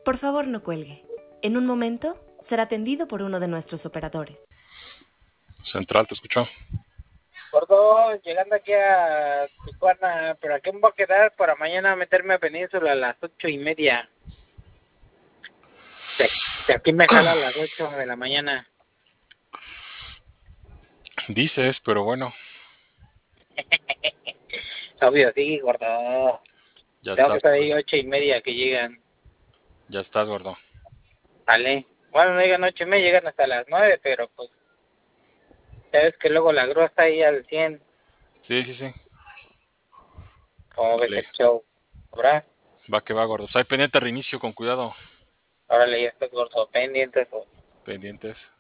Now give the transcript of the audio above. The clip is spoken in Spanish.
Por favor, no cuelgue. En un momento será atendido por uno de nuestros operadores. Central, te escuchó. Gordo, llegando aquí a Tijuana, pero aquí me voy a quedar para mañana meterme a Península a las 8:30. De aquí me jala a las 8 de la mañana. Dices, pero bueno, Obvio, sí, gordo. ya Tengo que estás, estar ahí 8:30 que llegan. ya estás, gordo. Vale. Bueno, no llegan 8:30, llegan hasta las 9, pero pues, sabes que luego la grúa está ahí al 100. Sí, sí, sí. Como ves Vale, el show. ¿Verdad? va que va, gordo. Pues ahí pendiente al reinicio, con cuidado. Órale, ya estás gordo, pendiente. Pendientes.